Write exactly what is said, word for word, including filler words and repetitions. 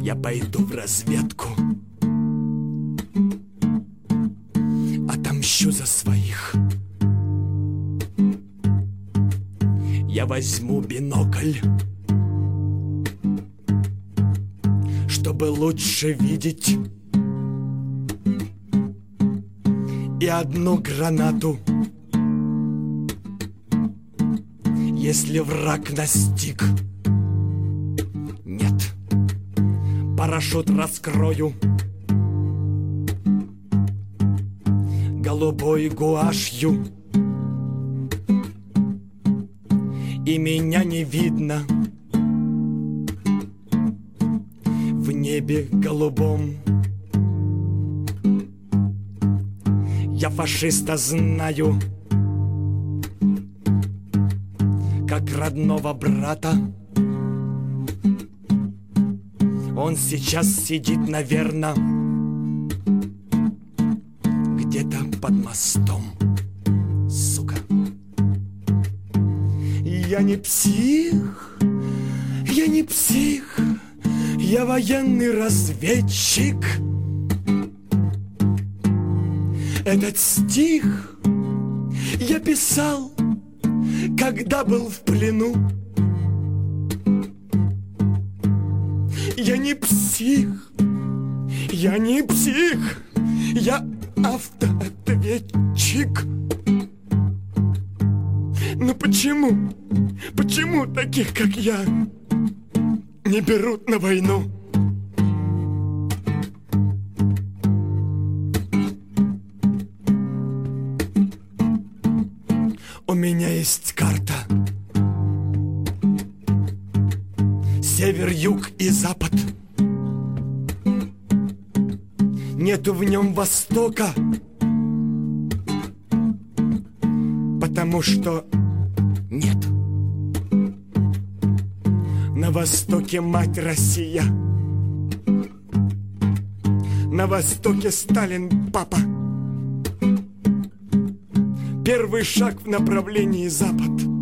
Я пойду в разведку, отомщу за своих. Я возьму бинокль, чтобы лучше видеть, и одну гранату, если враг настиг. Нет, парашют раскрою голубой гуашью, и меня не видно в небе голубом. Я фашиста знаю как родного брата. Он сейчас сидит, наверно, где-то под мостом. Сука. Я не псих, я не псих, я военный разведчик. Этот стих я писал, когда был в плену. Я не псих, я не псих, я автоответчик. Но почему, почему таких, как я, не берут на войну? У меня есть карта. Север, юг и запад. Нету в нем востока, потому что нет. На востоке мать Россия, на востоке Сталин папа. Первый шаг в направлении запад.